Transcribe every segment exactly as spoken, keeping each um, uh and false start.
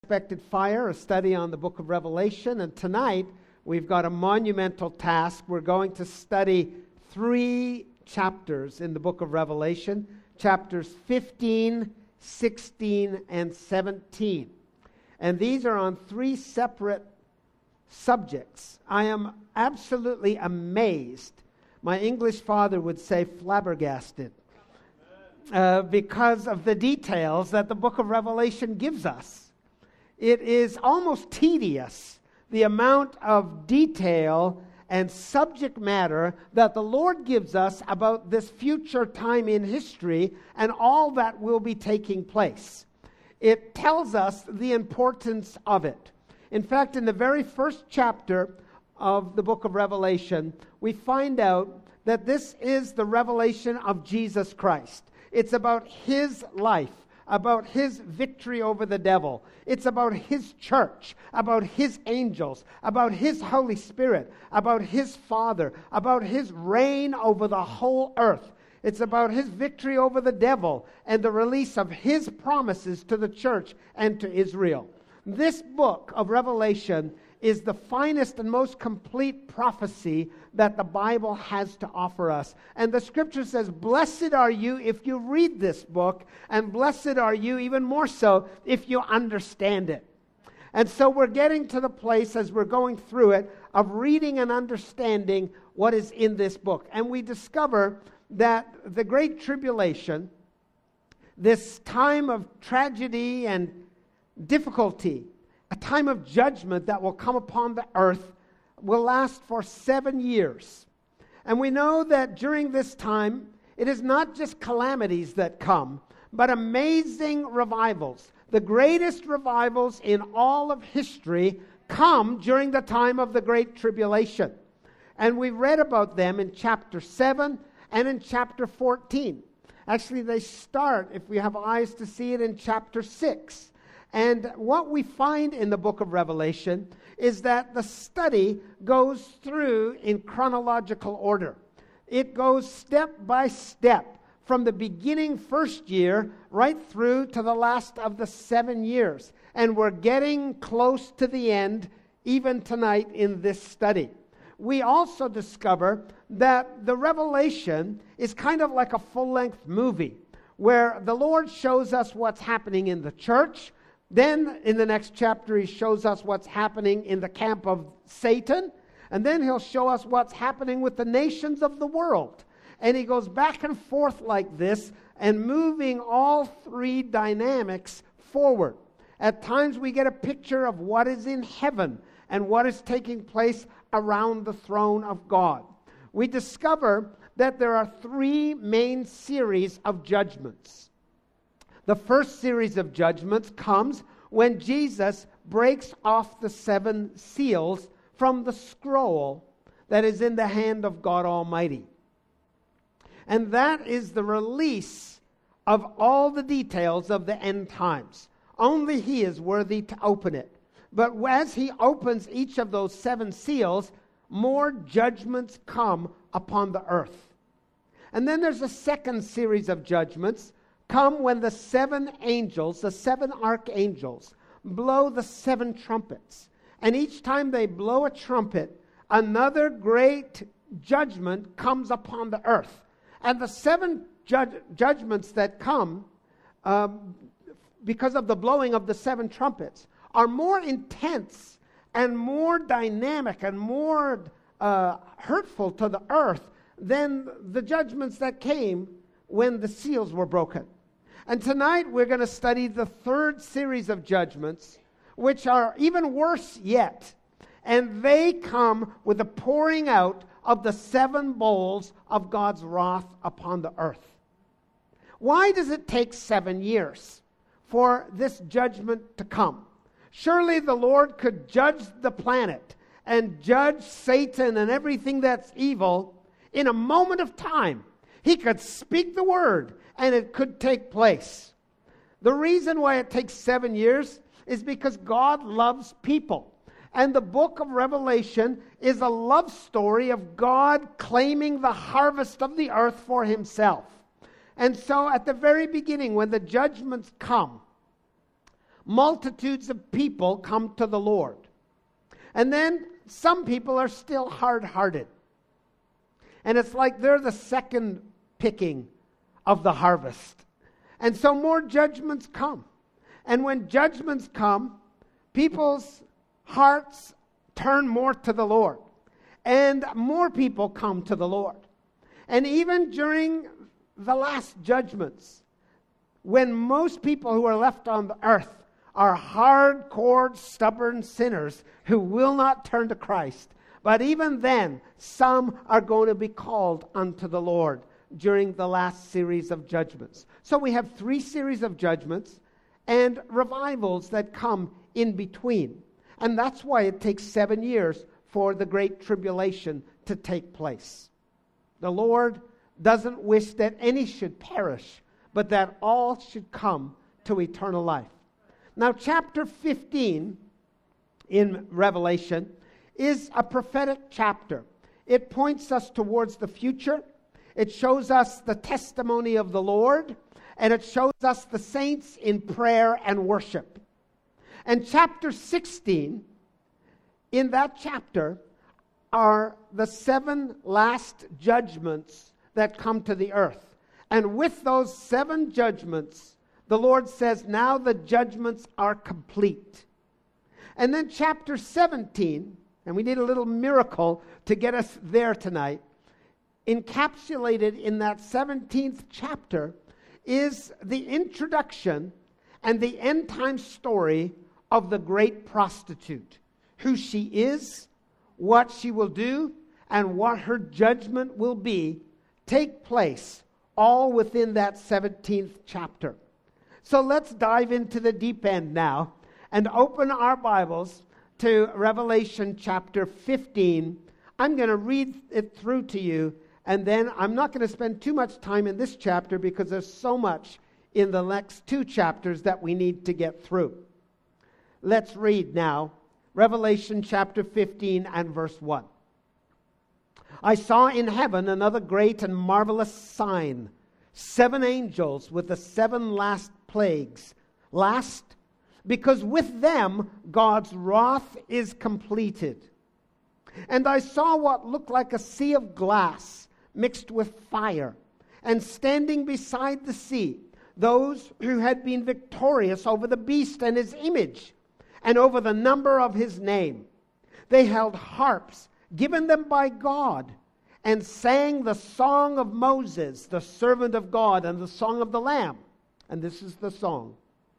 Unexpected Fire, a study on the book of Revelation, and tonight we've got a monumental task. We're going to study three chapters in the book of Revelation, chapters fifteen, sixteen, and seventeen. And these are on three separate subjects. I am absolutely amazed. My English father would say flabbergasted uh, because of the details that the book of Revelation gives us. It is almost tedious, the amount of detail and subject matter that the Lord gives us about this future time in history and all that will be taking place. It tells us the importance of it. In fact, in the very first chapter of the book of Revelation, we find out that this is the revelation of Jesus Christ. It's about His life, about His victory over the devil. It's about His church, about His angels, about His Holy Spirit, about His Father, about His reign over the whole earth. It's about His victory over the devil and the release of His promises to the church and to Israel. This book of Revelation is the finest and most complete prophecy that the Bible has to offer us. And the scripture says, blessed are you if you read this book, and blessed are you even more so if you understand it. And so we're getting to the place as we're going through it of reading and understanding what is in this book. And we discover that the Great Tribulation, this time of tragedy and difficulty, a time of judgment that will come upon the earth, will last for seven years. And we know that during this time, it is not just calamities that come, but amazing revivals. The greatest revivals in all of history come during the time of the Great Tribulation. And we read about them in chapter seven and in chapter fourteen. Actually, they start, if we have eyes to see it, in chapter six. And what we find in the book of Revelation is that the study goes through in chronological order. It goes step by step from the beginning first year right through to the last of the seven years. And we're getting close to the end even tonight in this study. We also discover that the Revelation is kind of like a full-length movie where the Lord shows us what's happening in the church. Then in the next chapter, He shows us what's happening in the camp of Satan. And then He'll show us what's happening with the nations of the world. And He goes back and forth like this and moving all three dynamics forward. At times we get a picture of what is in heaven and what is taking place around the throne of God. We discover that there are three main series of judgments. The first series of judgments comes when Jesus breaks off the seven seals from the scroll that is in the hand of God Almighty. And that is the release of all the details of the end times. Only He is worthy to open it. But as He opens each of those seven seals, more judgments come upon the earth. And then there's a second series of judgments come when the seven angels, the seven archangels, blow the seven trumpets. And each time they blow a trumpet, another great judgment comes upon the earth. And the seven ju- judgments that come um, because of the blowing of the seven trumpets are more intense and more dynamic and more uh, hurtful to the earth than the judgments that came when the seals were broken. And tonight we're going to study the third series of judgments, which are even worse yet. And they come with the pouring out of the seven bowls of God's wrath upon the earth. Why does it take seven years for this judgment to come? Surely the Lord could judge the planet and judge Satan and everything that's evil in a moment of time. He could speak the word and it could take place. The reason why it takes seven years is because God loves people. And the book of Revelation is a love story of God claiming the harvest of the earth for Himself. And so at the very beginning, when the judgments come, multitudes of people come to the Lord. And then some people are still hard-hearted. And it's like they're the second picking of the harvest. And so more judgments come. And when judgments come, people's hearts turn more to the Lord. And more people come to the Lord. And even during the last judgments, when most people who are left on the earth are hardcore, stubborn sinners who will not turn to Christ, but even then, some are going to be called unto the Lord during the last series of judgments. So we have three series of judgments and revivals that come in between. And that's why it takes seven years for the Great Tribulation to take place. The Lord doesn't wish that any should perish, but that all should come to eternal life. Now, chapter fifteen in Revelation is a prophetic chapter. It points us towards the future. It shows us the testimony of the Lord, and it shows us the saints in prayer and worship. And chapter sixteen, in that chapter, are the seven last judgments that come to the earth. And with those seven judgments, the Lord says, now the judgments are complete. And then chapter seventeen, and we need a little miracle to get us there tonight, encapsulated in that seventeenth chapter is the introduction and the end time story of the great prostitute, who she is, what she will do, and what her judgment will be, take place all within that seventeenth chapter. So let's dive into the deep end now and open our Bibles to Revelation chapter fifteen. I'm going to read it through to you, and then I'm not going to spend too much time in this chapter because there's so much in the next two chapters that we need to get through. Let's read now Revelation chapter fifteen and verse one. I saw in heaven another great and marvelous sign, seven angels with the seven last plagues. Last, because with them God's wrath is completed. And I saw what looked like a sea of glass mixed with fire, and standing beside the sea, those who had been victorious over the beast and his image, and over the number of his name. They held harps given them by God, and sang the song of Moses, the servant of God, and the song of the Lamb. And this is the song.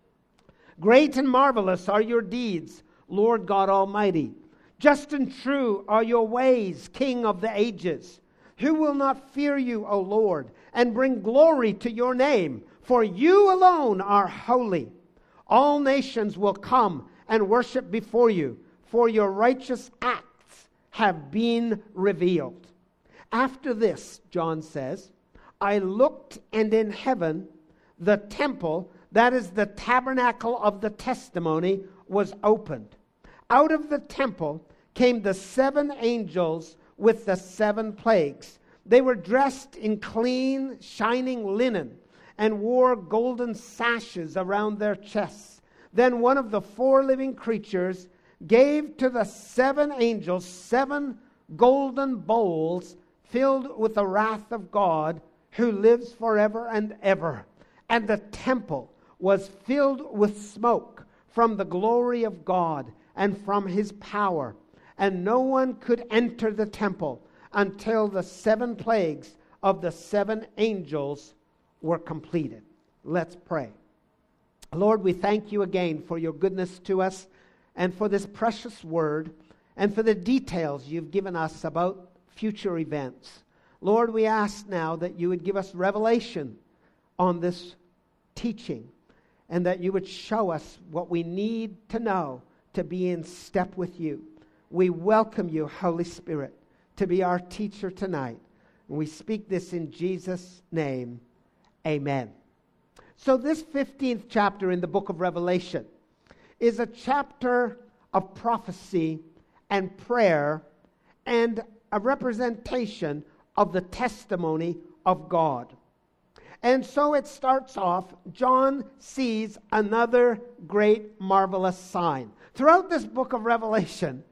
Great and marvelous are your deeds, Lord God Almighty. Just and true are your ways, King of the ages. Who will not fear you, O Lord, and bring glory to your name? For you alone are holy. All nations will come and worship before you, for your righteous acts have been revealed. After this, John says, I looked, and in heaven the temple, that is the tabernacle of the testimony, was opened. Out of the temple came the seven angels with the seven plagues. They were dressed in clean, shining linen and wore golden sashes around their chests. Then one of the four living creatures gave to the seven angels seven golden bowls filled with the wrath of God, who lives forever and ever. And the temple was filled with smoke from the glory of God and from his power. And no one could enter the temple until the seven plagues of the seven angels were completed. Let's pray. Lord, we thank you again for your goodness to us and for this precious word and for the details you've given us about future events. Lord, we ask now that you would give us revelation on this teaching and that you would show us what we need to know to be in step with you. We welcome you, Holy Spirit, to be our teacher tonight. And we speak this in Jesus' name. Amen. So this fifteenth chapter in the book of Revelation is a chapter of prophecy and prayer and a representation of the testimony of God. And so it starts off, John sees another great, marvelous sign. Throughout this book of Revelation,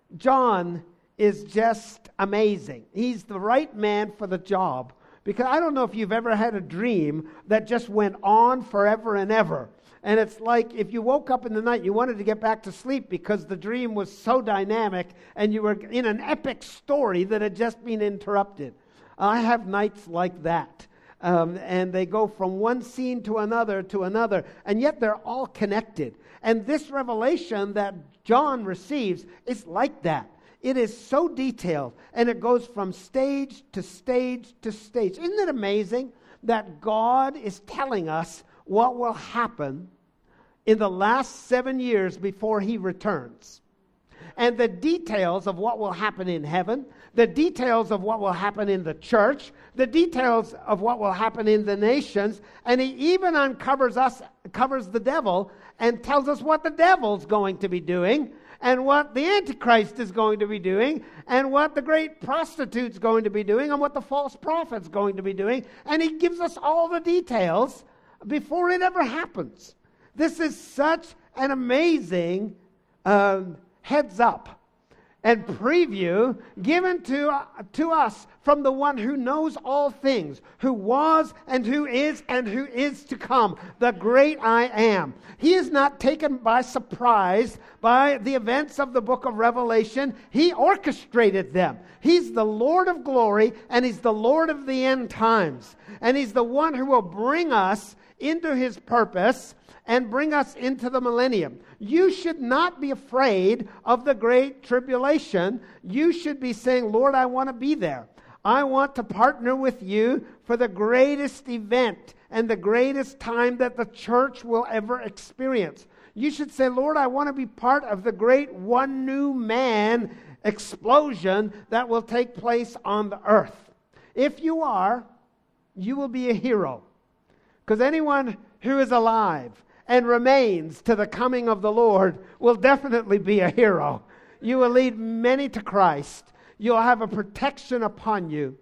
John is just amazing. He's the right man for the job. Because I don't know if you've ever had a dream that just went on forever and ever. And it's like if you woke up in the night, you wanted to get back to sleep because the dream was so dynamic and you were in an epic story that had just been interrupted. I have nights like that. Um, and they go from one scene to another to another, and yet they're all connected. And this revelation that John receives is like that. It is so detailed, and it goes from stage to stage to stage. Isn't it amazing that God is telling us what will happen in the last seven years before He returns? And the details of what will happen in heaven, the details of what will happen in the church, the details of what will happen in the nations, and He even uncovers us, covers the devil, and tells us what the devil's going to be doing, and what the Antichrist is going to be doing, and what the great prostitute's going to be doing, and what the false prophet's going to be doing. And He gives us all the details before it ever happens. This is such an amazing um, heads up and preview given to, uh, to us from the one who knows all things, who was and who is and who is to come, the great I am. He is not taken by surprise by the events of the book of Revelation. He orchestrated them. He's the Lord of glory, and He's the Lord of the end times. And He's the one who will bring us into His purpose and bring us into the millennium. You should not be afraid of the great tribulation. You should be saying, Lord, I want to be there. I want to partner with you for the greatest event and the greatest time that the church will ever experience. You should say, Lord, I want to be part of the great one new man explosion that will take place on the earth. If you are, you will be a hero. Because anyone who is alive and remains to the coming of the Lord will definitely be a hero. You will lead many to Christ. You'll have a protection upon you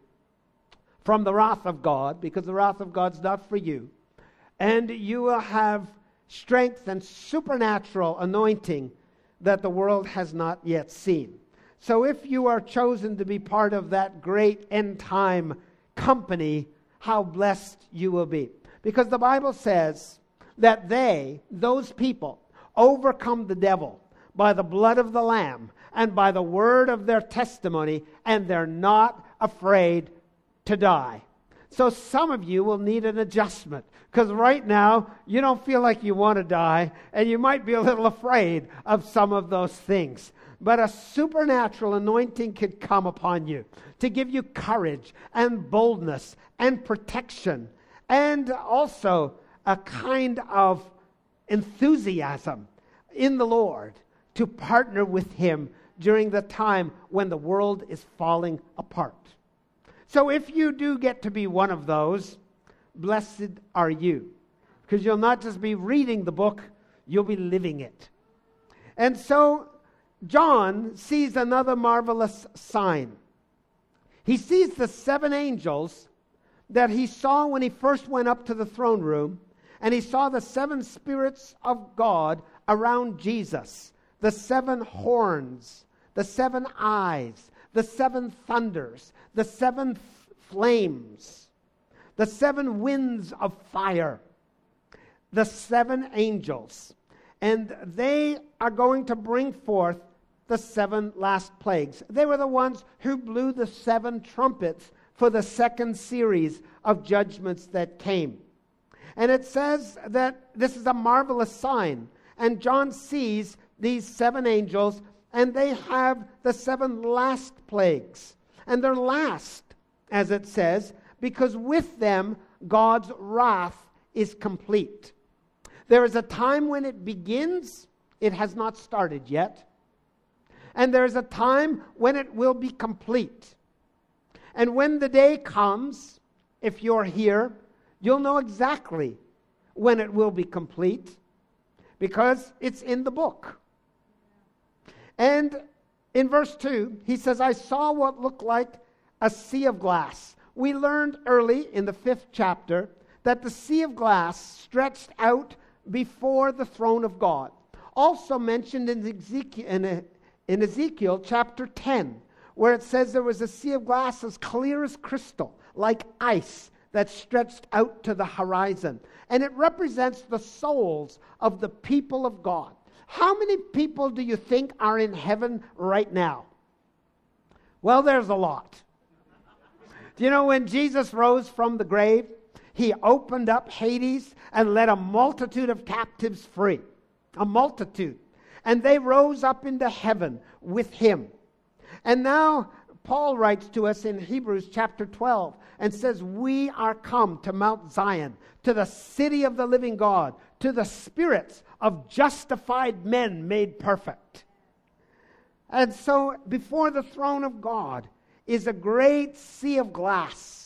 from the wrath of God, because the wrath of God's not for you. And you will have strength and supernatural anointing that the world has not yet seen. So if you are chosen to be part of that great end time company, how blessed you will be. Because the Bible says that they, those people, overcome the devil by the blood of the Lamb and by the word of their testimony, and they're not afraid to die. So some of you will need an adjustment, because right now you don't feel like you want to die, and you might be a little afraid of some of those things. But a supernatural anointing could come upon you to give you courage and boldness and protection, and also a kind of enthusiasm in the Lord to partner with Him during the time when the world is falling apart. So if you do get to be one of those, blessed are you, because you'll not just be reading the book, you'll be living it. And so John sees another marvelous sign. He sees the seven angels that he saw when he first went up to the throne room, and he saw the seven spirits of God around Jesus, the seven horns, the seven eyes, the seven thunders, the seven f- flames, the seven winds of fire, the seven angels. And they are going to bring forth the seven last plagues. They were the ones who blew the seven trumpets for the second series of judgments that came. And it says that this is a marvelous sign. And John sees these seven angels, and they have the seven last plagues. And they're last, as it says, because with them God's wrath is complete. There is a time when it begins. It has not started yet. And there is a time when it will be complete. And when the day comes, if you're here, you'll know exactly when it will be complete, because it's in the book. And in verse two, he says, I saw what looked like a sea of glass. We learned early in the fifth chapter that the sea of glass stretched out before the throne of God. Also mentioned in Ezekiel, in, in Ezekiel chapter ten, where it says there was a sea of glass as clear as crystal, like ice, that stretched out to the horizon. And it represents the souls of the people of God. How many people do you think are in heaven right now? Well, there's a lot. Do you know when Jesus rose from the grave, he opened up Hades and let a multitude of captives free. A multitude. And they rose up into heaven with him. And now Paul writes to us in Hebrews chapter twelve and says, we are come to Mount Zion, to the city of the living God, to the spirits of justified men made perfect. And so before the throne of God is a great sea of glass.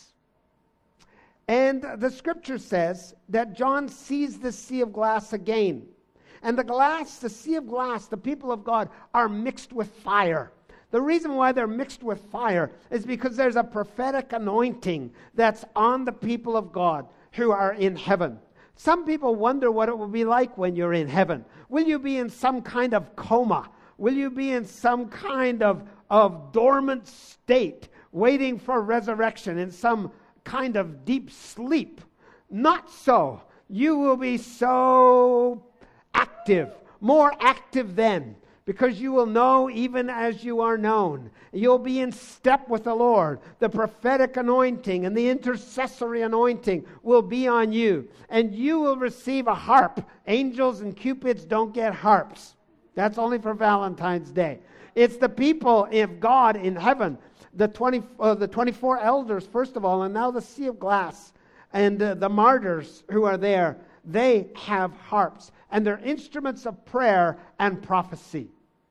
And the scripture says that John sees the sea of glass again. And the glass, the sea of glass, the people of God are mixed with fire. The reason why they're mixed with fire is because there's a prophetic anointing that's on the people of God who are in heaven. Some people wonder what it will be like when you're in heaven. Will you be in some kind of coma? Will you be in some kind of, of dormant state, waiting for resurrection, in some kind of deep sleep? Not so. You will be so active, more active then, because you will know even as you are known. You'll be in step with the Lord. The prophetic anointing and the intercessory anointing will be on you. And you will receive a harp. Angels and cupids don't get harps. That's only for Valentine's Day. It's the people of God in heaven. The, twenty, uh, the twenty-four elders, first of all, and now the sea of glass. And uh, the martyrs who are there, they have harps. And they're instruments of prayer and prophecy.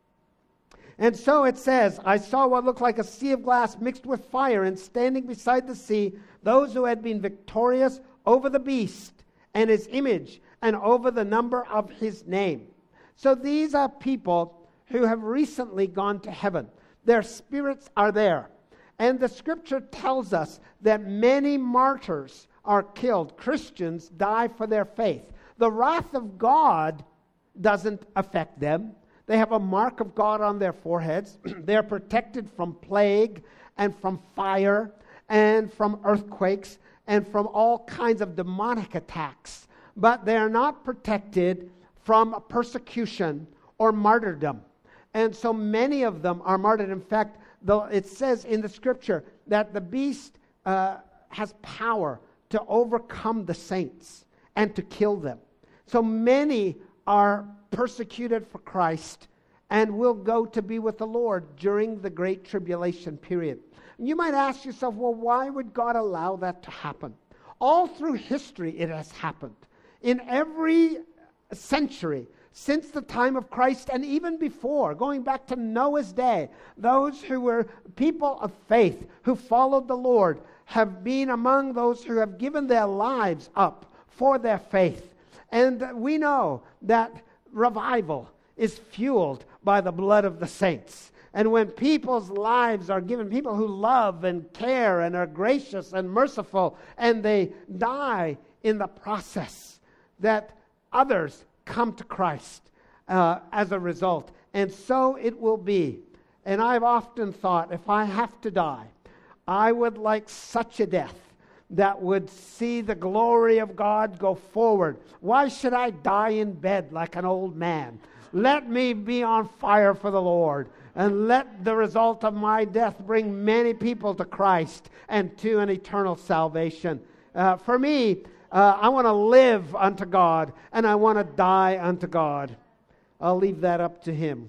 And so it says, I saw what looked like a sea of glass mixed with fire, and standing beside the sea, those who had been victorious over the beast and his image, and over the number of his name. So these are people who have recently gone to heaven. Their spirits are there. And the scripture tells us that many martyrs are killed. Christians die for their faith. The wrath of God doesn't affect them. They have a mark of God on their foreheads. They're protected from plague and from fire and from earthquakes and from all kinds of demonic attacks. But they're not protected from persecution or martyrdom. And so many of them are martyred. In fact, though it says in the scripture that the beast uh, has power to overcome the saints and to kill them. So many are persecuted for Christ and will go to be with the Lord during the Great Tribulation period. You might ask yourself, well, why would God allow that to happen? All through history it has happened. In every century, since the time of Christ and even before, going back to Noah's day, those who were people of faith, who followed the Lord, have been among those who have given their lives up for their faith. And we know that revival is fueled by the blood of the saints. And when people's lives are given, people who love and care and are gracious and merciful, and they die in the process, that others come to Christ uh, as a result. And so it will be. And I've often thought, if I have to die, I would like such a death that would see the glory of God go forward. Why should I die in bed like an old man? Let me be on fire for the Lord, and let the result of my death bring many people to Christ and to an eternal salvation. Uh, for me, uh, I want to live unto God, and I want to die unto God. I'll leave that up to Him.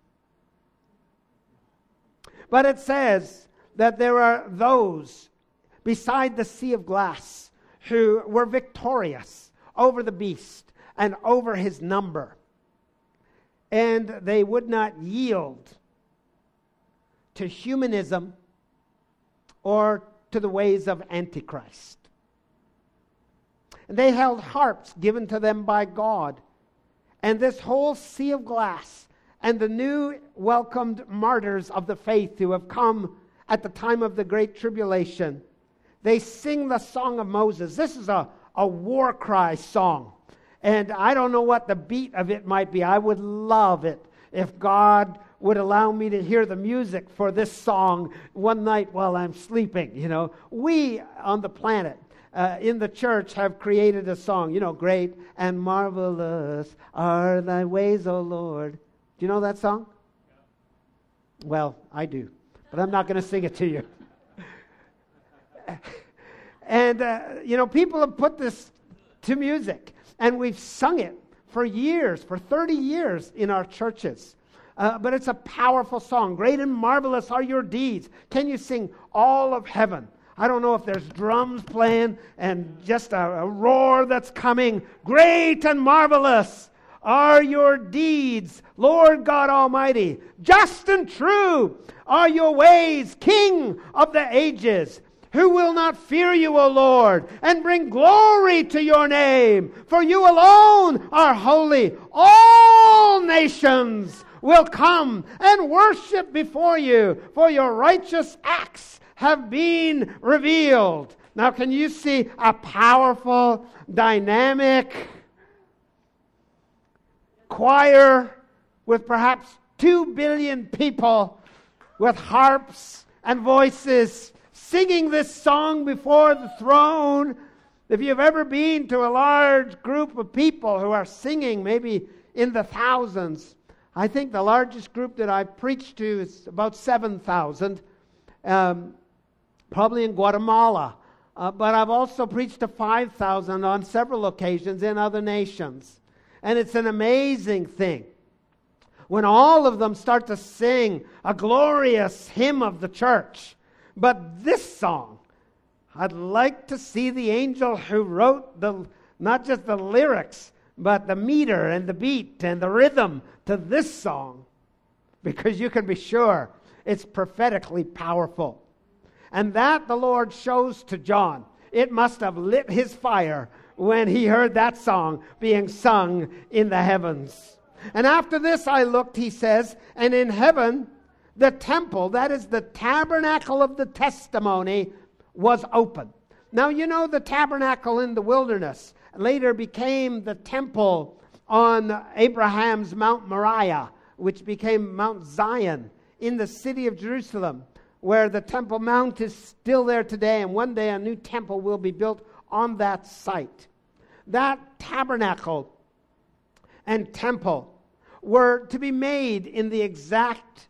But it says that there are those beside the sea of glass who were victorious over the beast and over his number. And they would not yield to humanism or to the ways of Antichrist. And they held harps given to them by God. And this whole sea of glass and the new welcomed martyrs of the faith who have come at the time of the Great Tribulation, they sing the song of Moses. This is a, a war cry song. And I don't know what the beat of it might be. I would love it if God would allow me to hear the music for this song one night while I'm sleeping. You know, we on the planet, uh, in the church, have created a song. You know, great and marvelous are thy ways, O Lord. Do you know that song? Well, I do, but I'm not going to sing it to you. And, uh, you know, people have put this to music, and we've sung it for years, for thirty years in our churches. Uh, but it's a powerful song. Great and marvelous are your deeds. Can you sing all of heaven? I don't know if there's drums playing and just a, a roar that's coming. Great and marvelous are your deeds, Lord God Almighty. Just and true are your ways, King of the ages. Who will not fear you, O Lord, and bring glory to your name? For you alone are holy. All nations will come and worship before you, for your righteous acts have been revealed. Now, can you see a powerful, dynamic choir with perhaps two billion people with harps and voices singing this song before the throne? If you've ever been to a large group of people who are singing, maybe in the thousands, I think the largest group that I've preached to is about seven thousand, um, probably in Guatemala. Uh, but I've also preached to five thousand on several occasions in other nations. And it's an amazing thing when all of them start to sing a glorious hymn of the church. But this song, I'd like to see the angel who wrote the not just the lyrics, but the meter and the beat and the rhythm to this song, because you can be sure it's prophetically powerful. And that the Lord shows to John. It must have lit his fire when he heard that song being sung in the heavens. And after this I looked, he says, and in heaven the temple, that is the tabernacle of the testimony, was open. Now, you know, the tabernacle in the wilderness later became the temple on Abraham's Mount Moriah, which became Mount Zion in the city of Jerusalem, where the Temple Mount is still there today, and one day a new temple will be built on that site. That tabernacle and temple were to be made in the exact,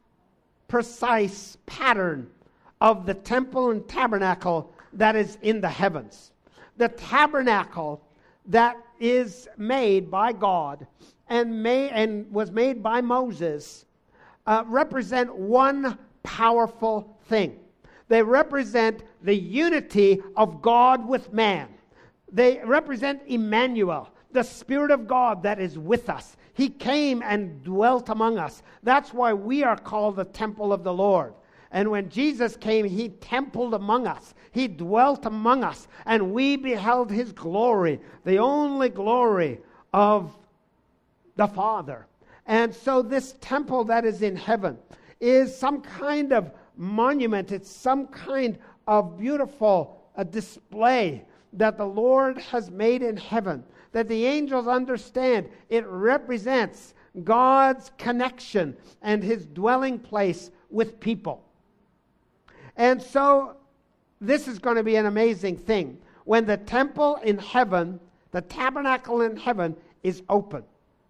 precise pattern of the temple and tabernacle that is in the heavens. The tabernacle that is made by God and, may, and was made by Moses uh, represent one powerful thing. They represent the unity of God with man. They represent Emmanuel, the Spirit of God that is with us. He came and dwelt among us. That's why we are called the temple of the Lord. And when Jesus came, he templed among us. He dwelt among us. And we beheld his glory, the only glory of the Father. And so this temple that is in heaven is some kind of monument. It's some kind of beautiful uh, display that the Lord has made in heaven, that the angels understand it represents God's connection and his dwelling place with people. And so this is going to be an amazing thing when the temple in heaven, the tabernacle in heaven, is open.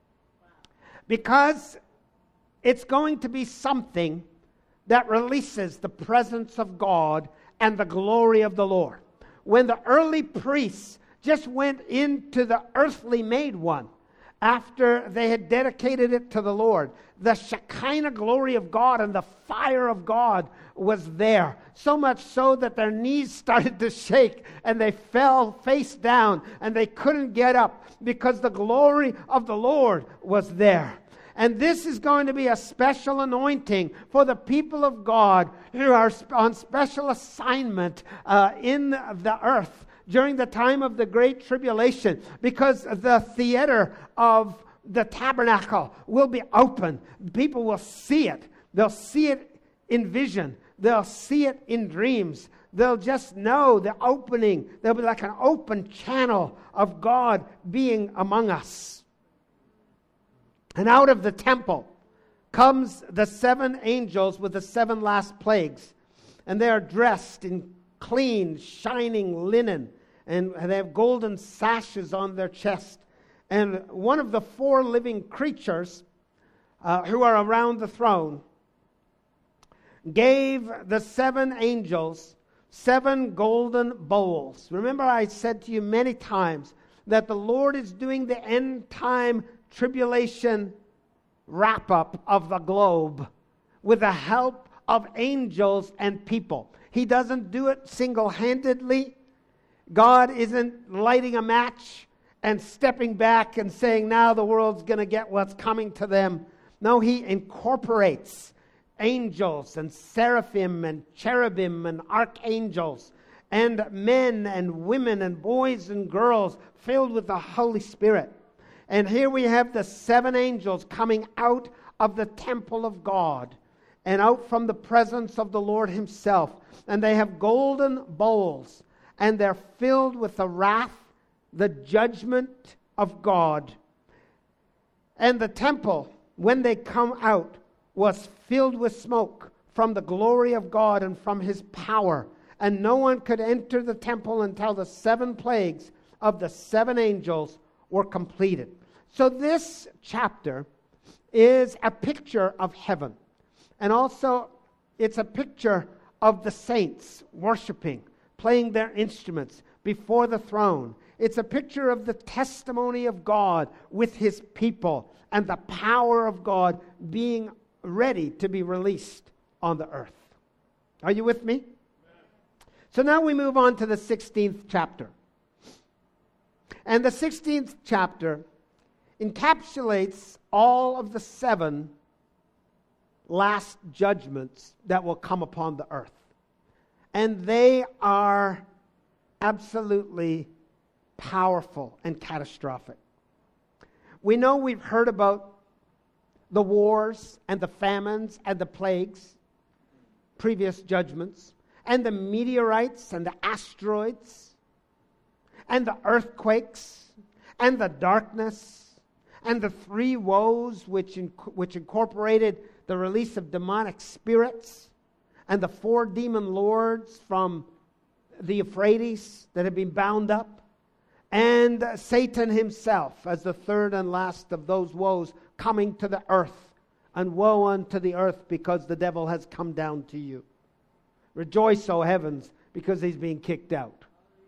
Because it's going to be something that releases the presence of God and the glory of the Lord. When the early priests just went into the earthly made one after they had dedicated it to the Lord, the Shekinah glory of God and the fire of God was there. So much so that their knees started to shake and they fell face down and they couldn't get up because the glory of the Lord was there. And this is going to be a special anointing for the people of God who are on special assignment uh, in the earth during the time of the Great Tribulation, because the theater of the tabernacle will be open. People will see it. They'll see it in vision. They'll see it in dreams. they'll just know the opening. There'll be like an open channel of God being among us. And out of the temple comes the seven angels with the seven last plagues. And they are dressed in clean, shining linen. And they have golden sashes on their chest. And one of the four living creatures uh, who are around the throne gave the seven angels seven golden bowls. Remember, I said to you many times that the Lord is doing the end time tribulation wrap-up of the globe with the help of angels and people. He doesn't do it single-handedly. God isn't lighting a match and stepping back and saying, now the world's going to get what's coming to them. No, he incorporates angels and seraphim and cherubim and archangels and men and women and boys and girls filled with the Holy Spirit. And here we have the seven angels coming out of the temple of God and out from the presence of the Lord himself. And they have golden bowls, and they're filled with the wrath, the judgment of God. And the temple, when they come out, was filled with smoke from the glory of God and from his power. And no one could enter the temple until the seven plagues of the seven angels were completed. So this chapter is a picture of heaven. And also it's a picture of the saints worshiping, playing their instruments before the throne. It's a picture of the testimony of God with his people and the power of God being ready to be released on the earth. Are you with me? So now we move on to the sixteenth chapter. And the sixteenth chapter encapsulates all of the seven last judgments that will come upon the earth. And they are absolutely powerful and catastrophic. We know we've heard about the wars and the famines and the plagues, previous judgments, and the meteorites and the asteroids, and the earthquakes, and the darkness, and the three woes which, inc- which incorporated the release of demonic spirits, and the four demon lords from the Euphrates that had been bound up, and Satan himself as the third and last of those woes coming to the earth. And woe unto the earth, because the devil has come down to you. Rejoice, O heavens, because he's being kicked out.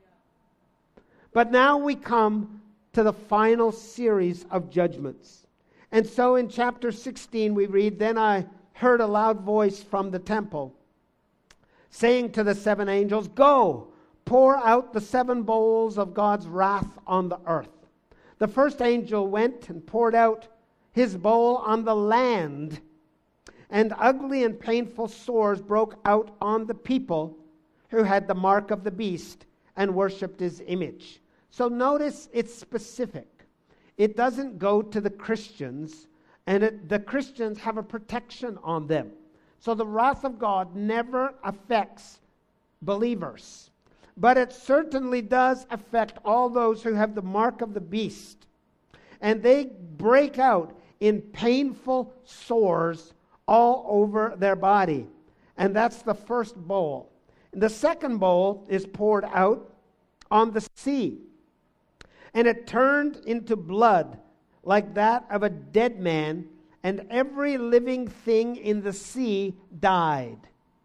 But now we come to the final series of judgments. And so in chapter sixteen we read, Then I heard a loud voice from the temple, saying to the seven angels, Go, pour out the seven bowls of God's wrath on the earth. The first angel went and poured out his bowl on the land, and ugly and painful sores broke out on the people who had the mark of the beast and worshipped his image. So notice it's specific. It doesn't go to the Christians, and it, the Christians have a protection on them. So the wrath of God never affects believers. But it certainly does affect all those who have the mark of the beast. And they break out in painful sores all over their body. And that's the first bowl. And the second bowl is poured out on the sea. And it turned into blood like that of a dead man, and every living thing in the sea died.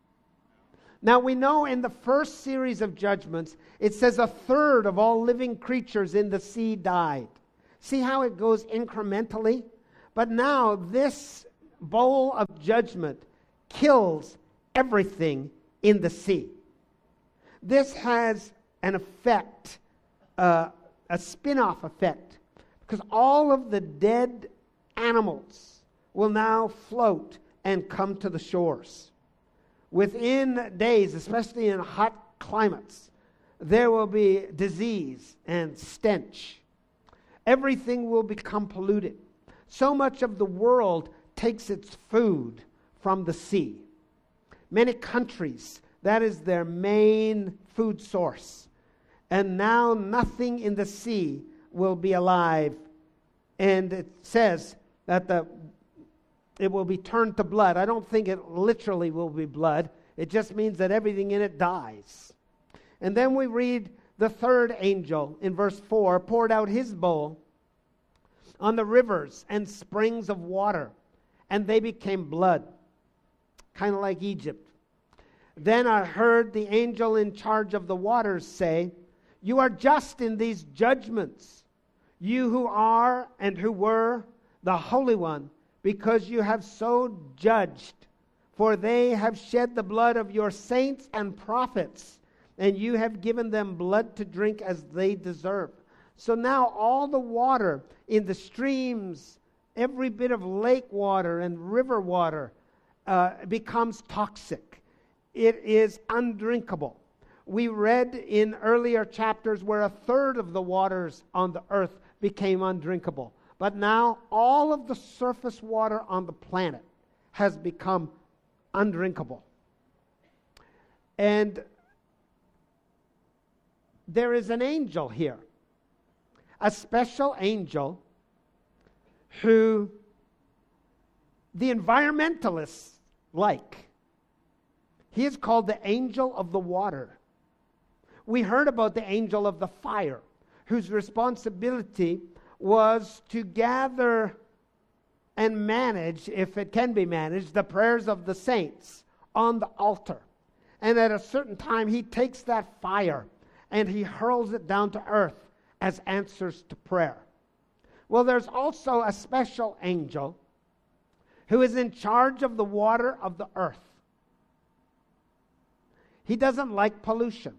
Now we know in the first series of judgments, it says a third of all living creatures in the sea died. See how it goes incrementally? But now this bowl of judgment kills everything in the sea. This has an effect, uh, a spin-off effect, because all of the dead animals will now float and come to the shores. Within days, especially in hot climates, there will be disease and stench. Everything will become polluted. So much of the world takes its food from the sea. Many countries That is their main food source. And now nothing in the sea will be alive. And it says that the it will be turned to blood. I don't think it literally will be blood. It just means that everything in it dies. And then we read the third angel in verse four poured out his bowl on the rivers and springs of water, and they became blood, kind of like Egypt. Then I heard the angel in charge of the waters say, "You are just in these judgments, you who are and who were, the Holy One, because you have so judged. For they have shed the blood of your saints and prophets, and you have given them blood to drink as they deserve." So now all the water in the streams, every bit of lake water and river water uh, becomes toxic. It is undrinkable. We read in earlier chapters where a third of the waters on the earth became undrinkable. But now all of the surface water on the planet has become undrinkable. And there is an angel here, a special angel who the environmentalists like. He is called the angel of the water. We heard about the angel of the fire, whose responsibility was to gather and manage, if it can be managed, the prayers of the saints on the altar. And at a certain time, he takes that fire and he hurls it down to earth as answers to prayer. Well, there's also a special angel who is in charge of the water of the earth. He doesn't like pollution.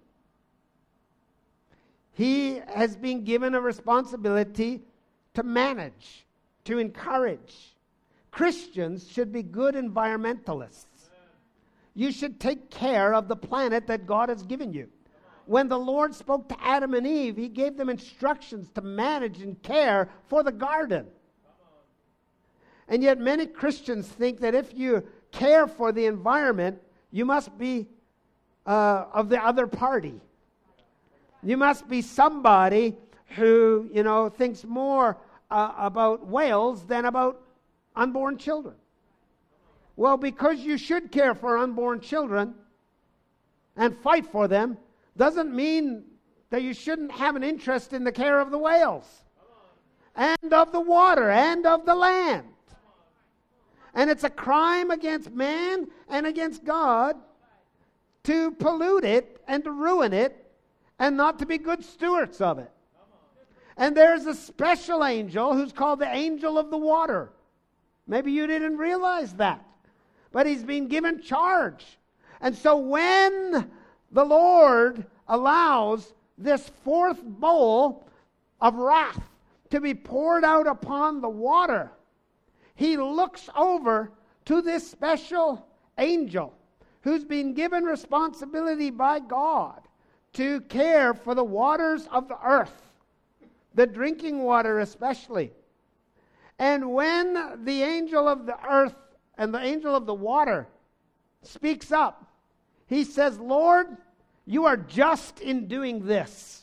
He has been given a responsibility to manage, to encourage. Christians should be good environmentalists. You should take care of the planet that God has given you. When the Lord spoke to Adam and Eve, he gave them instructions to manage and care for the garden. And yet many Christians think that if you care for the environment, you must be uh, of the other party. You must be somebody who, you know, thinks more uh, about whales than about unborn children. Well, because you should care for unborn children and fight for them, doesn't mean that you shouldn't have an interest in the care of the whales and of the water and of the land. And it's a crime against man and against God to pollute it and to ruin it and not to be good stewards of it. And there's a special angel who's called the angel of the water. Maybe you didn't realize that. But he's been given charge. And so when the Lord allows this fourth bowl of wrath to be poured out upon the water, he looks over to this special angel who's been given responsibility by God to care for the waters of the earth, the drinking water especially. And when the angel of the earth and the angel of the water speaks up, he says, "Lord, you are just in doing this.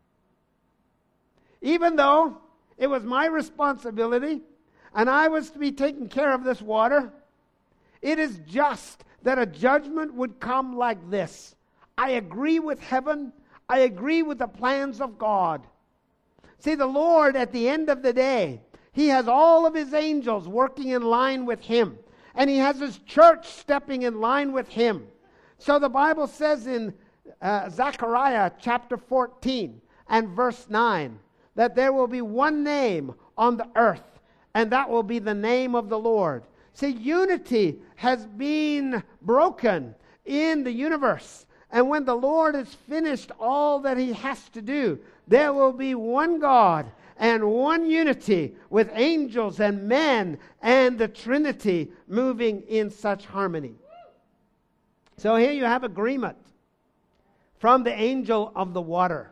Even though it was my responsibility and I was to be taking care of this water, it is just that a judgment would come like this. I agree with heaven. I agree with the plans of God." See, the Lord, at the end of the day, he has all of his angels working in line with him. And he has his church stepping in line with him. So the Bible says in uh, Zechariah chapter fourteen and verse nine that there will be one name on the earth, and that will be the name of the Lord. See, unity has been broken in the universe. And when the Lord has finished all that he has to do, there will be one God and one unity with angels and men and the Trinity moving in such harmony. So here you have agreement from the angel of the water.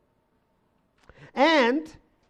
And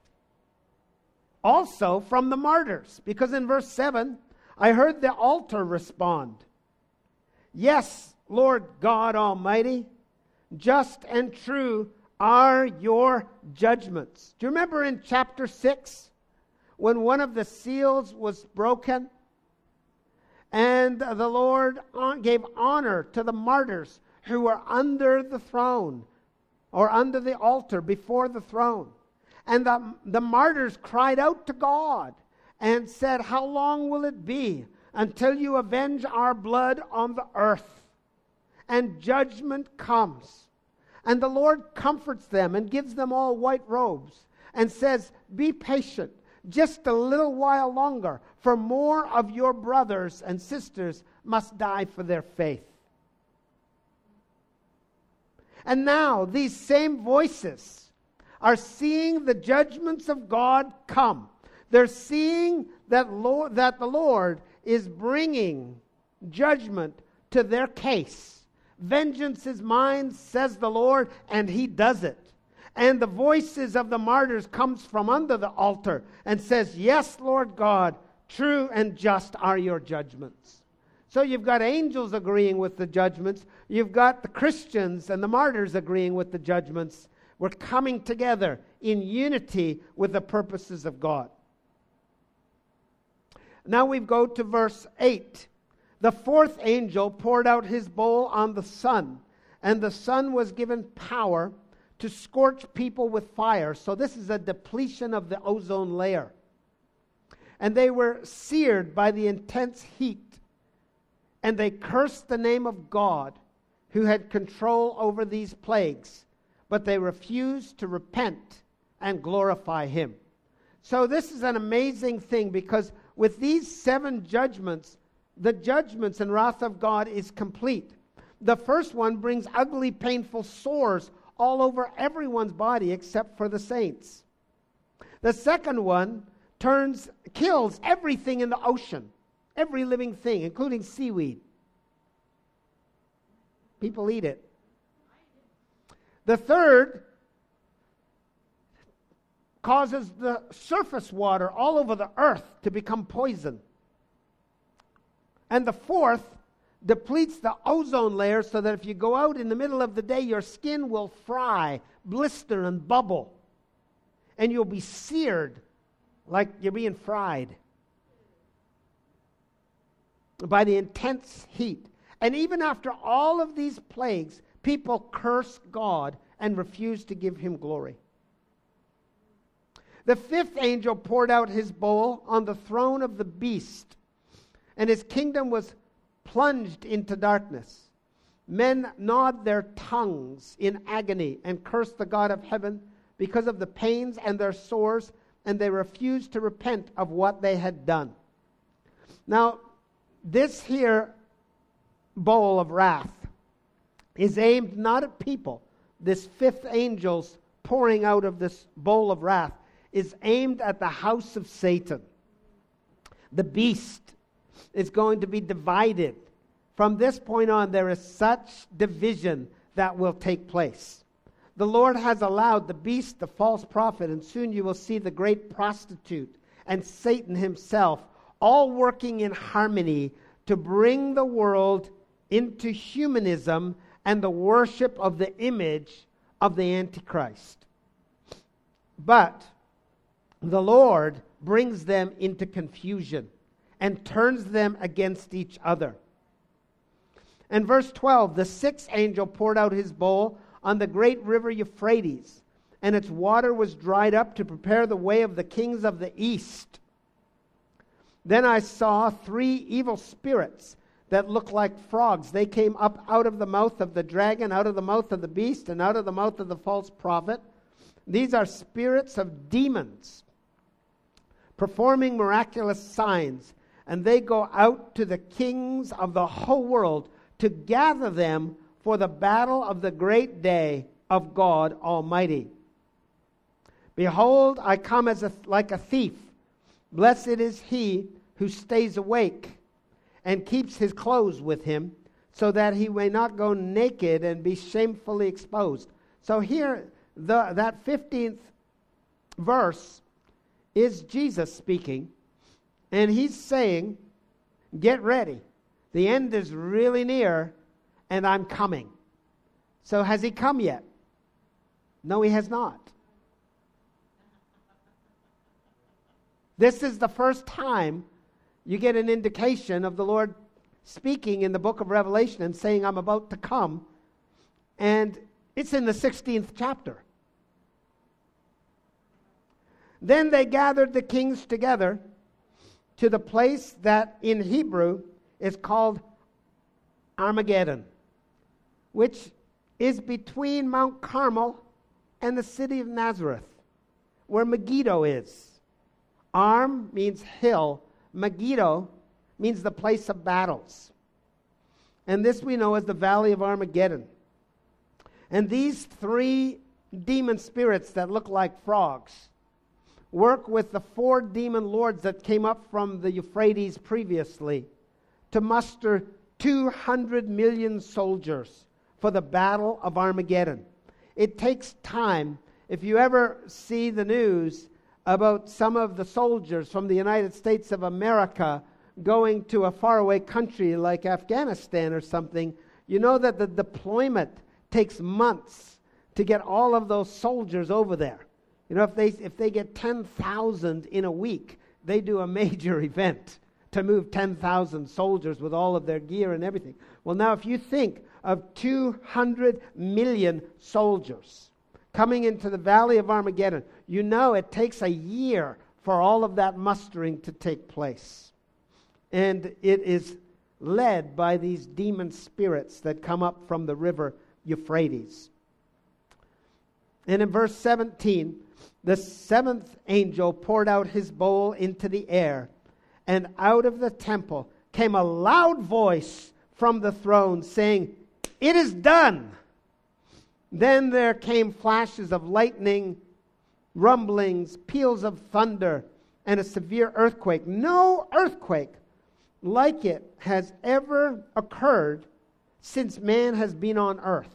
also from the martyrs. Because in verse seven, I heard the altar respond, "Yes, Lord God Almighty, just and true are your judgments. Do you remember in chapter six when one of the seals was broken and the Lord gave honor to the martyrs who were under the throne or under the altar before the throne? And the, the martyrs cried out to God and said, how long will it be until you avenge our blood on the earth? And judgment comes. And the Lord comforts them and gives them all white robes and says, be patient just a little while longer, for more of your brothers and sisters must die for their faith. And now these same voices are seeing the judgments of God come. They're seeing that, Lord, that the Lord is bringing judgment to their case. Vengeance is mine, says the Lord, and he does it. And the voices of the martyrs comes from under the altar and says, yes, Lord God, true and just are your judgments. So you've got angels agreeing with the judgments. You've got the Christians and the martyrs agreeing with the judgments. We're coming together in unity with the purposes of God. Now we go to verse eight. The fourth angel poured out his bowl on the sun, and the sun was given power to scorch people with fire. So this is a depletion of the ozone layer. And they were seared by the intense heat. And they cursed the name of God, who had control over these plagues. But they refused to repent and glorify him. So this is an amazing thing, because with these seven judgments, the judgments and wrath of God is complete. The first one brings ugly, painful sores all over everyone's body except for the saints. The second one turns, kills everything in the ocean, every living thing, including seaweed. People eat it. The third causes the surface water all over the earth to become poison. And the fourth depletes the ozone layer so that if you go out in the middle of the day, your skin will fry, blister, and bubble. And you'll be seared like you're being fried by the intense heat. And even after all of these plagues, people curse God and refuse to give him glory. The fifth angel poured out his bowl on the throne of the beast, and his kingdom was plunged into darkness. Men gnawed their tongues in agony and cursed the God of heaven because of the pains and their sores, and they refused to repent of what they had done. Now, this here bowl of wrath is aimed not at people. This fifth angel's pouring out of this bowl of wrath is aimed at the house of Satan. The beast is going to be divided. From this point on, there is such division that will take place. The Lord has allowed the beast, the false prophet, and soon you will see the great prostitute and Satan himself all working in harmony to bring the world into humanism and the worship of the image of the Antichrist. But the Lord brings them into confusion and turns them against each other. And verse twelve, the sixth angel poured out his bowl on the great river Euphrates, and its water was dried up to prepare the way of the kings of the east. Then I saw three evil spirits that looked like frogs. They came up out of the mouth of the dragon, out of the mouth of the beast, and out of the mouth of the false prophet. These are spirits of demons, performing miraculous signs, and they go out to the kings of the whole world to gather them for the battle of the great day of God Almighty. Behold, I come as a, like a thief. Blessed is he who stays awake and keeps his clothes with him, so that he may not go naked and be shamefully exposed. So here, the, that fifteenth verse is Jesus speaking, and he's saying, get ready. The end is really near, and I'm coming. So has he come yet? No, he has not. This is the first time you get an indication of the Lord speaking in the book of Revelation and saying, I'm about to come. And it's in the sixteenth chapter. Then they gathered the kings together to the place that in Hebrew is called Armageddon, which is between Mount Carmel and the city of Nazareth, where Megiddo is. Arm means hill. Megiddo means the place of battles. And this we know as the Valley of Armageddon. And these three demon spirits that look like frogs work with the four demon lords that came up from the Euphrates previously to muster two hundred million soldiers for the Battle of Armageddon. It takes time. If you ever see the news about some of the soldiers from the United States of America going to a faraway country like Afghanistan or something, you know that the deployment takes months to get all of those soldiers over there. You know, if they if they get ten thousand in a week, they do a major event to move ten thousand soldiers with all of their gear and everything. Well, now if you think of two hundred million soldiers coming into the Valley of Armageddon, you know it takes a year for all of that mustering to take place. And it is led by these demon spirits that come up from the river Euphrates. And in verse seventeen, the seventh angel poured out his bowl into the air, and out of the temple came a loud voice from the throne saying, "It is done." Then there came flashes of lightning, rumblings, peals of thunder, and a severe earthquake. No earthquake like it has ever occurred since man has been on earth.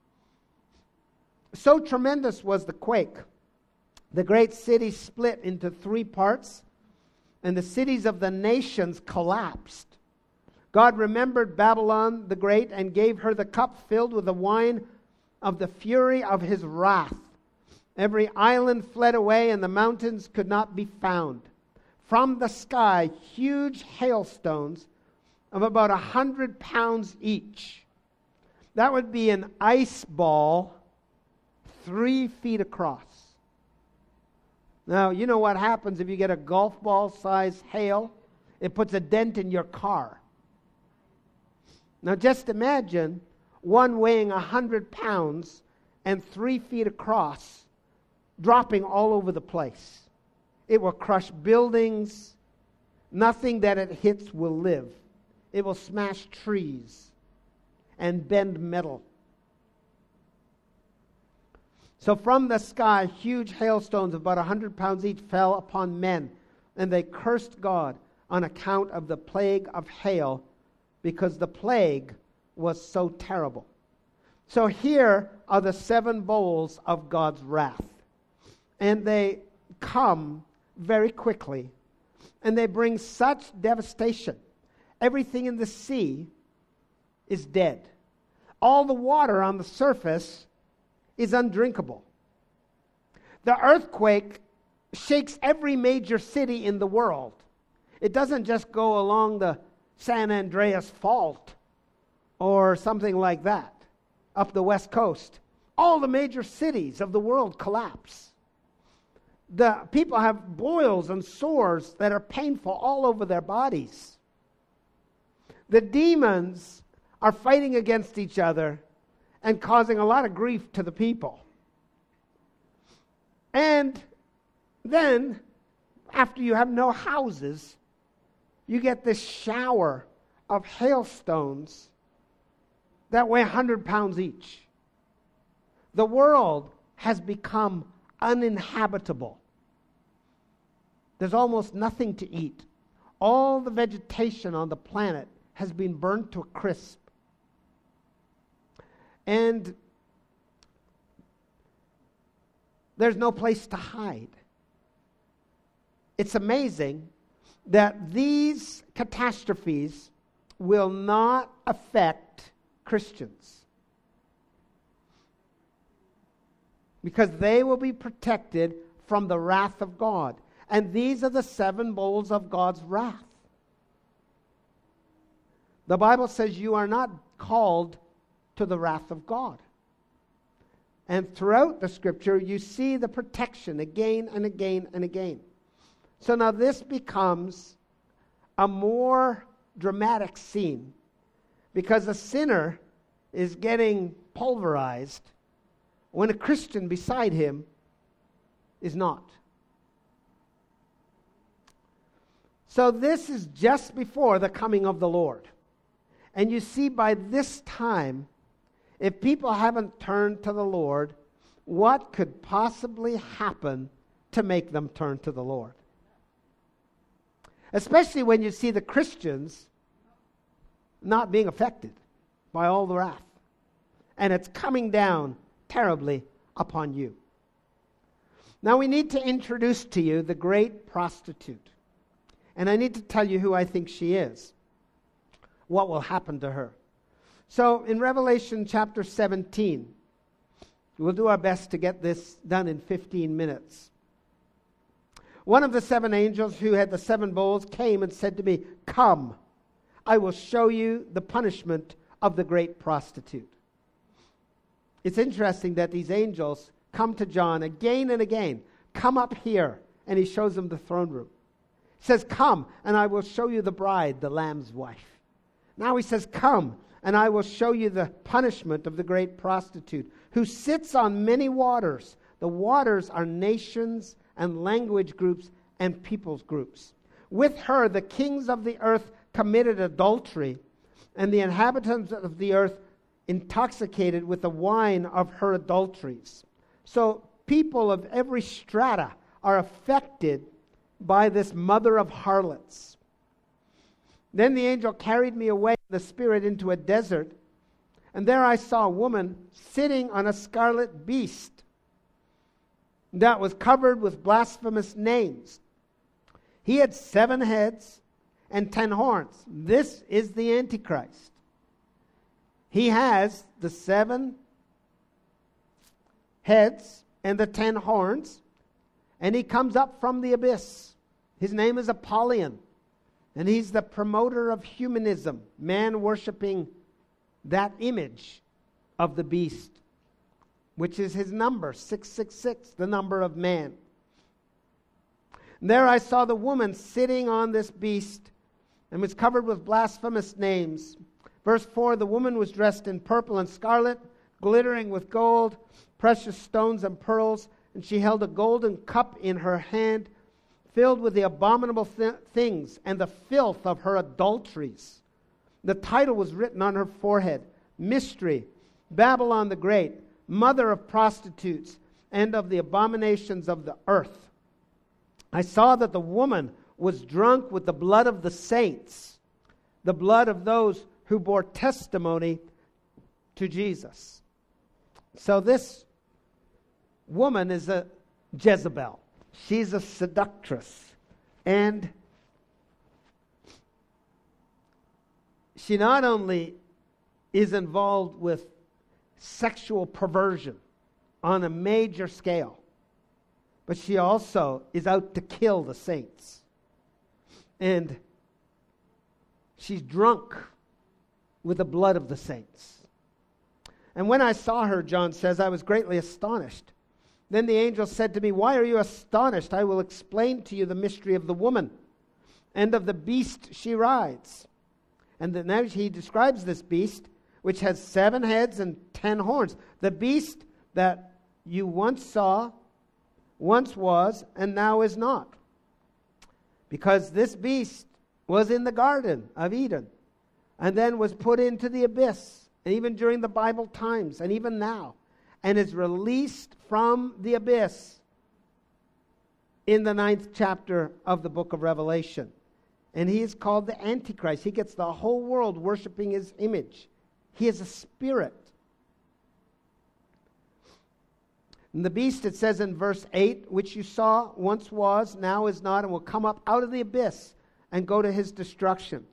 So tremendous was the quake. The great city split into three parts, and the cities of the nations collapsed. God remembered Babylon the Great and gave her the cup filled with the wine of the fury of his wrath. Every island fled away, and the mountains could not be found. From the sky, huge hailstones of about a hundred pounds each. That would be an ice ball three feet across. Now, you know what happens if you get a golf ball size hail? It puts a dent in your car. Now, just imagine one weighing a hundred pounds and three feet across, dropping all over the place. It will crush buildings. Nothing that it hits will live. It will smash trees and bend metal. So from the sky, huge hailstones of about a hundred pounds each fell upon men, and they cursed God on account of the plague of hail, because the plague was so terrible. So here are the seven bowls of God's wrath. And they come very quickly. And they bring such devastation. Everything in the sea is dead. All the water on the surface is undrinkable. The earthquake shakes every major city in the world. It doesn't just go along the San Andreas Fault or something like that up the west coast. All the major cities of the world collapse. The people have boils and sores that are painful all over their bodies. The demons are fighting against each other and causing a lot of grief to the people. And then, after you have no houses, you get this shower of hailstones that weigh a hundred pounds each. The world has become uninhabitable. There's almost nothing to eat. All the vegetation on the planet has been burned to a crisp. And there's no place to hide. It's amazing that these catastrophes will not affect Christians, because they will be protected from the wrath of God. And these are the seven bowls of God's wrath. The Bible says you are not called to the wrath of God. And throughout the scripture, you see the protection again and again and again. So now this becomes a more dramatic scene, because a sinner is getting pulverized when a Christian beside him is not. So this is just before the coming of the Lord. And you see, by this time, if people haven't turned to the Lord, what could possibly happen to make them turn to the Lord? Especially when you see the Christians not being affected by all the wrath. And it's coming down terribly upon you. Now we need to introduce to you the great prostitute. And I need to tell you who I think she is. What will happen to her. So in Revelation chapter seventeen, we'll do our best to get this done in fifteen minutes. One of the seven angels who had the seven bowls came and said to me, "Come, I will show you the punishment of the great prostitute." It's interesting that these angels come to John again and again. Come up here. And he shows them the throne room. He says, "Come, and I will show you the bride, the Lamb's wife." Now he says, "Come, and I will show you the punishment of the great prostitute, who sits on many waters." The waters are nations and language groups and peoples groups. "With her the kings of the earth committed adultery, and the inhabitants of the earth intoxicated with the wine of her adulteries." So people of every strata are affected by this mother of harlots. Then the angel carried me away in the spirit into a desert, and there I saw a woman sitting on a scarlet beast that was covered with blasphemous names. He had seven heads and ten horns. This is the Antichrist. He has the seven heads and the ten horns, and he comes up from the abyss. His name is Apollyon. And he's the promoter of humanism, man worshiping that image of the beast, which is his number, six six six, the number of man. And there I saw the woman sitting on this beast and was covered with blasphemous names. Verse four, the woman was dressed in purple and scarlet, glittering with gold, precious stones and pearls, and she held a golden cup in her hand, filled with the abominable th- things and the filth of her adulteries. The title was written on her forehead, Mystery, Babylon the Great, Mother of Prostitutes, and of the abominations of the earth. I saw that the woman was drunk with the blood of the saints, the blood of those who bore testimony to Jesus. So this woman is a Jezebel. She's a seductress. And she not only is involved with sexual perversion on a major scale, but she also is out to kill the saints. And she's drunk with the blood of the saints. And when I saw her, John says, I was greatly astonished. Then the angel said to me, "Why are you astonished? I will explain to you the mystery of the woman and of the beast she rides." And then now he describes this beast, which has seven heads and ten horns. The beast that you once saw, once was, and now is not. Because this beast was in the Garden of Eden and then was put into the abyss, and even during the Bible times, and even now, and is released from the abyss in the ninth chapter of the book of Revelation. And he is called the Antichrist. He gets the whole world worshiping his image. He is a spirit. And the beast, it says in verse eight, which you saw once was, now is not, and will come up out of the abyss and go to his destruction.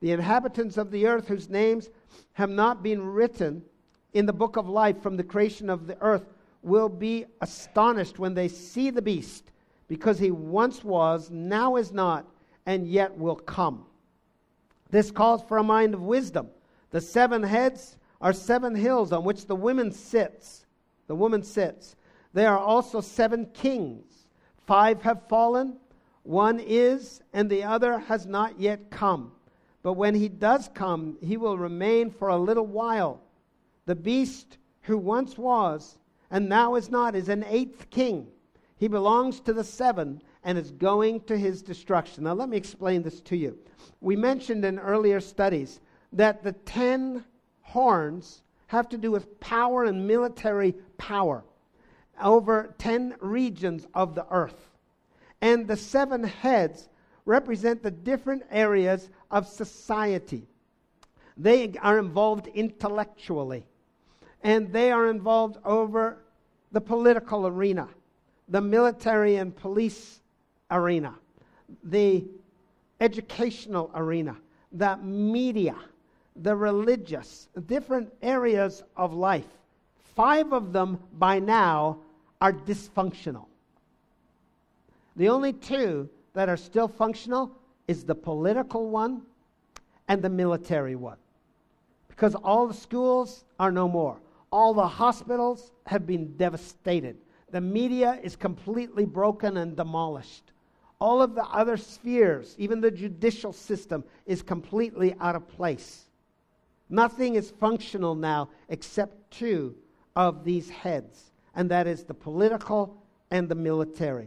The inhabitants of the earth whose names have not been written in the book of life from the creation of the earth will be astonished when they see the beast, because he once was, now is not, and yet will come. This calls for a mind of wisdom. The seven heads are seven hills on which the woman sits. The woman sits. There are also seven kings. Five have fallen, one is, and the other has not yet come. But when he does come, he will remain for a little while. The beast who once was and now is not is an eighth king. He belongs to the seven and is going to his destruction. Now let me explain this to you. We mentioned in earlier studies that the ten horns have to do with power and military power over ten regions of the earth. And the seven heads represent the different areas of society. They are involved intellectually, and they are involved over the political arena, the military and police arena, the educational arena, the media, the religious, different areas of life. Five of them by now are dysfunctional. The only two that are still functional is the political one and the military one. Because all the schools are no more. All the hospitals have been devastated. The media is completely broken and demolished. All of the other spheres, even the judicial system, is completely out of place. Nothing is functional now except two of these heads, and that is the political and the military.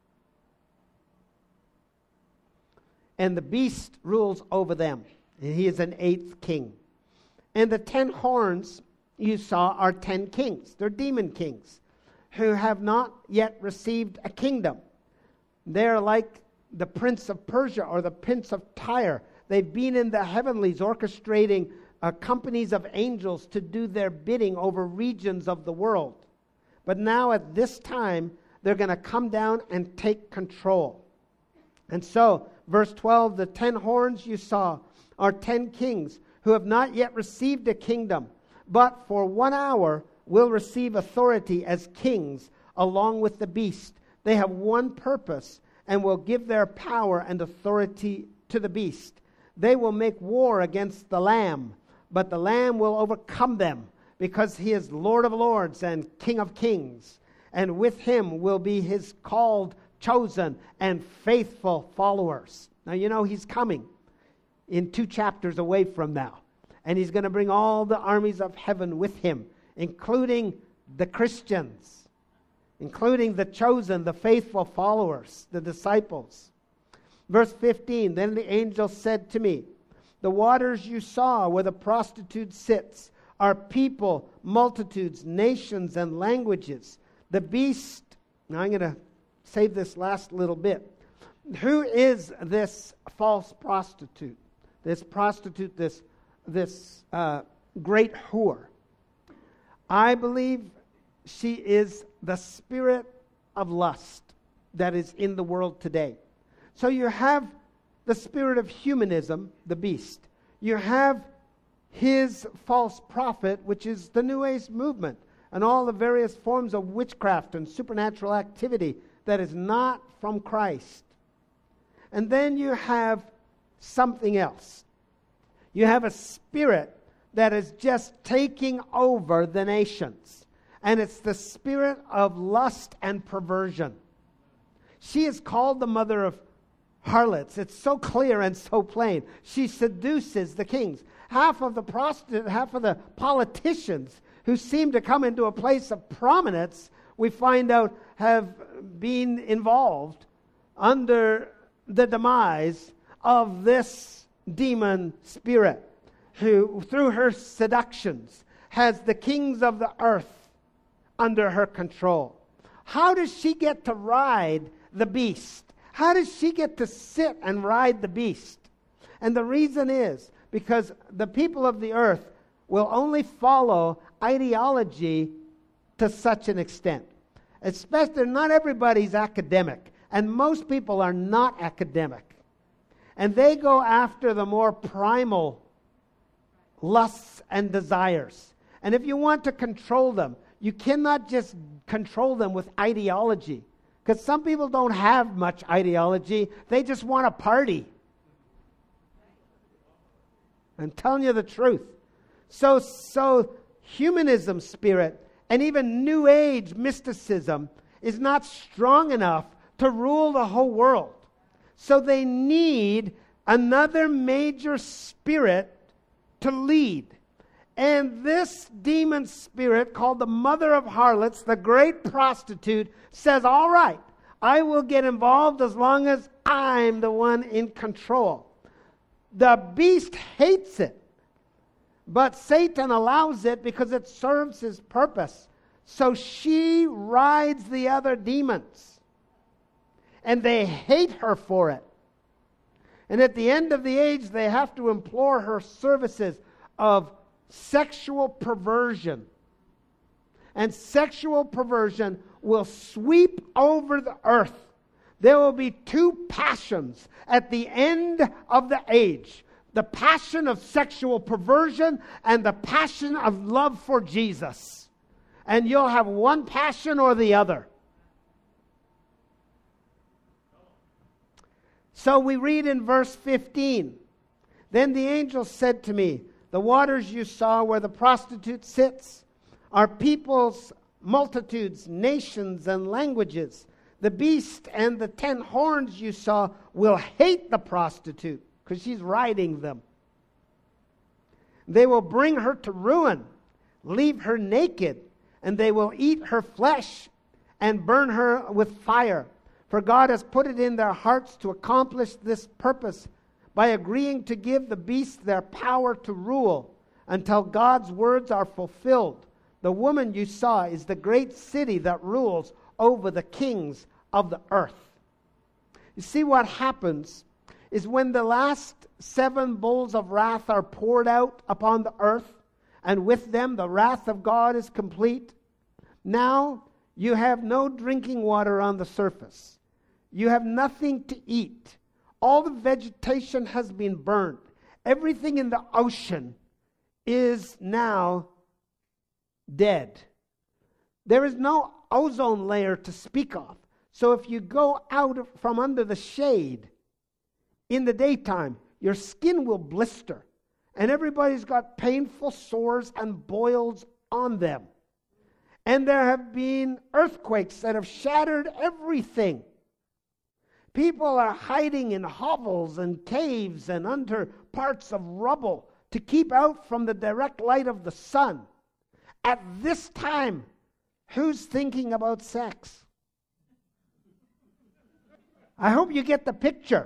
And the beast rules over them. And he is an eighth king. And the ten horns you saw are ten kings. They're demon kings who have not yet received a kingdom. They're like the prince of Persia or the prince of Tyre. They've been in the heavenlies orchestrating uh, companies of angels to do their bidding over regions of the world. But now at this time, they're going to come down and take control. And so, verse twelve, the ten horns you saw are ten kings who have not yet received a kingdom, but for one hour will receive authority as kings along with the beast. They have one purpose and will give their power and authority to the beast. They will make war against the Lamb, but the Lamb will overcome them because he is Lord of lords and King of kings. And with him will be his called, chosen, and faithful followers. Now, you know, he's coming in two chapters away from now. And he's going to bring all the armies of heaven with him, including the Christians, including the chosen, the faithful followers, the disciples. Verse fifteen, then the angel said to me, the waters you saw where the prostitute sits are people, multitudes, nations, and languages. The beast, now I'm going to save this last little bit. Who is this false prostitute? This prostitute, this, this uh, great whore. I believe she is the spirit of lust that is in the world today. So you have the spirit of humanism, the beast. You have his false prophet, which is the New Age movement, and all the various forms of witchcraft and supernatural activity that is not from Christ. And then you have something else. You have a spirit that is just taking over the nations. And it's the spirit of lust and perversion. She is called the mother of harlots. It's so clear and so plain. She seduces the kings. Half of the prostitutes, half of the politicians who seem to come into a place of prominence, we find out have been involved under the demise of this demon spirit, who through her seductions has the kings of the earth under her control. How does she get to ride the beast? How does she get to sit and ride the beast? And the reason is because the people of the earth will only follow ideology to such an extent. Especially, not everybody's academic, and most people are not academic. And they go after the more primal lusts and desires. And if you want to control them, you cannot just control them with ideology. Because some people don't have much ideology. They just want a party. I'm telling you the truth. So, so humanism spirit and even New Age mysticism is not strong enough to rule the whole world. So they need another major spirit to lead. And this demon spirit, called the mother of harlots, the great prostitute, says, all right, I will get involved as long as I'm the one in control. The beast hates it, but Satan allows it because it serves his purpose. So she rides the other demons, and they hate her for it. And at the end of the age, they have to implore her services of sexual perversion. And sexual perversion will sweep over the earth. There will be two passions at the end of the age. The passion of sexual perversion and the passion of love for Jesus. And you'll have one passion or the other. So we read in verse fifteen, then the angel said to me, the waters you saw where the prostitute sits are peoples, multitudes, nations, and languages. The beast and the ten horns you saw will hate the prostitute because she's riding them. They will bring her to ruin, leave her naked, and they will eat her flesh and burn her with fire. For God has put it in their hearts to accomplish this purpose by agreeing to give the beast their power to rule until God's words are fulfilled. The woman you saw is the great city that rules over the kings of the earth. You see, what happens is when the last seven bowls of wrath are poured out upon the earth, and with them the wrath of God is complete, now you have no drinking water on the surface. You have nothing to eat. All the vegetation has been burned. Everything in the ocean is now dead. There is no ozone layer to speak of. So if you go out from under the shade in the daytime, your skin will blister. And everybody's got painful sores and boils on them. And there have been earthquakes that have shattered everything. People are hiding in hovels and caves and under parts of rubble to keep out from the direct light of the sun. At this time, who's thinking about sex? I hope you get the picture.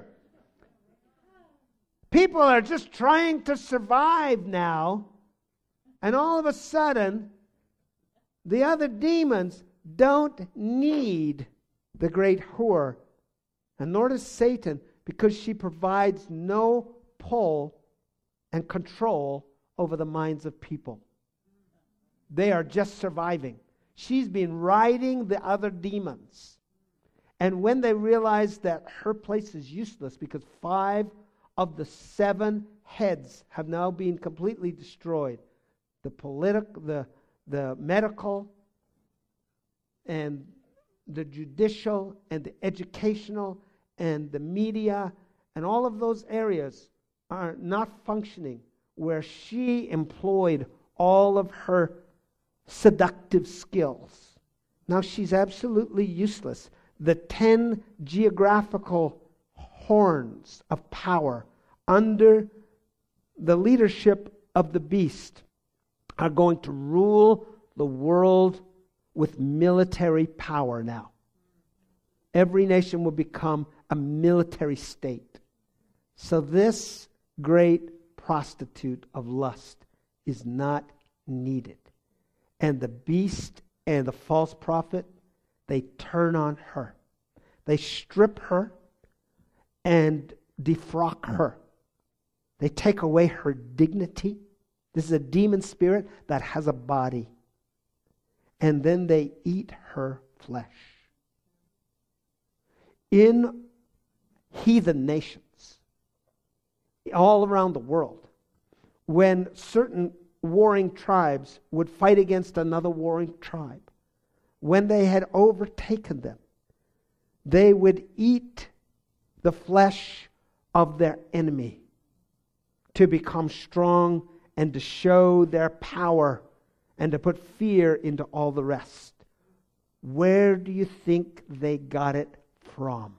People are just trying to survive now, and all of a sudden, the other demons don't need the great whore, and nor does Satan, because she provides no pull and control over the minds of people. They are just surviving. She's been riding the other demons. And when they realize that her place is useless because five of the seven heads have now been completely destroyed, the political, the, the medical, and the judicial, and the educational, and the media, and all of those areas are not functioning where she employed all of her seductive skills. Now she's absolutely useless. The ten geographical horns of power under the leadership of the beast are going to rule the world with military power now. Every nation will become a military state. So this great prostitute of lust is not needed. And the beast and the false prophet, they turn on her. They strip her and defrock her. They take away her dignity. This is a demon spirit that has a body. And then they eat her flesh. In heathen nations, all around the world, when certain warring tribes would fight against another warring tribe, when they had overtaken them, they would eat the flesh of their enemy to become strong and to show their power and to put fear into all the rest. Where do you think they got it from?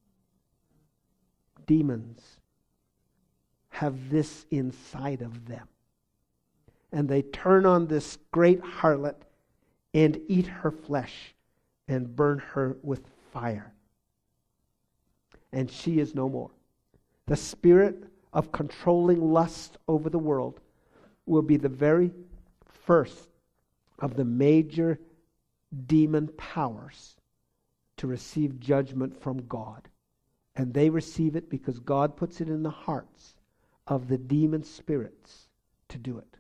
Demons have this inside of them. And they turn on this great harlot and eat her flesh and burn her with fire. And she is no more. The spirit of controlling lust over the world will be the very first of the major demon powers to receive judgment from God. And they receive it because God puts it in the hearts of the demon spirits to do it.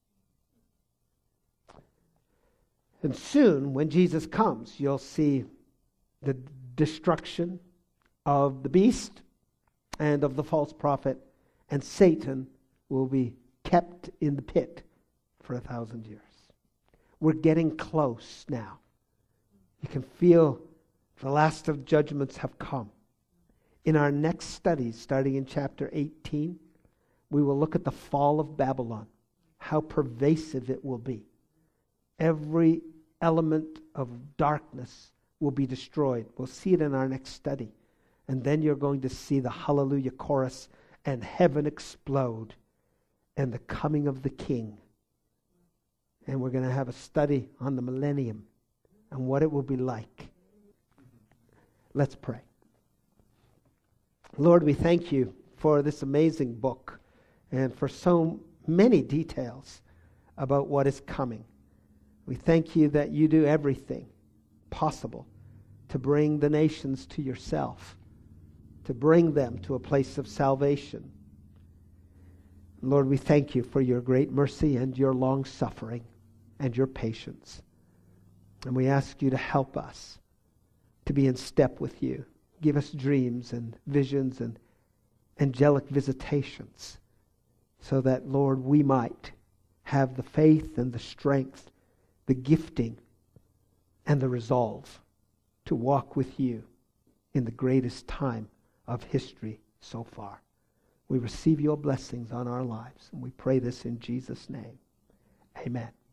And soon, when Jesus comes, you'll see the destruction of the beast and of the false prophet, and Satan will be kept in the pit for a thousand years. We're getting close now. You can feel the last of judgments have come. In our next studies, starting in chapter eighteen, we will look at the fall of Babylon, how pervasive it will be. Every element of darkness will be destroyed. We'll see it in our next study. And then you're going to see the hallelujah chorus and heaven explode and the coming of the King. And we're going to have a study on the millennium and what it will be like. Let's pray. Lord, we thank you for this amazing book and for so many details about what is coming. We thank you that you do everything possible to bring the nations to yourself, to bring them to a place of salvation. Lord, we thank you for your great mercy and your long suffering and your patience. And we ask you to help us to be in step with you. Give us dreams and visions and angelic visitations so that, Lord, we might have the faith and the strength, the gifting and the resolve to walk with you in the greatest time of history so far. We receive your blessings on our lives, and we pray this in Jesus' name. Amen.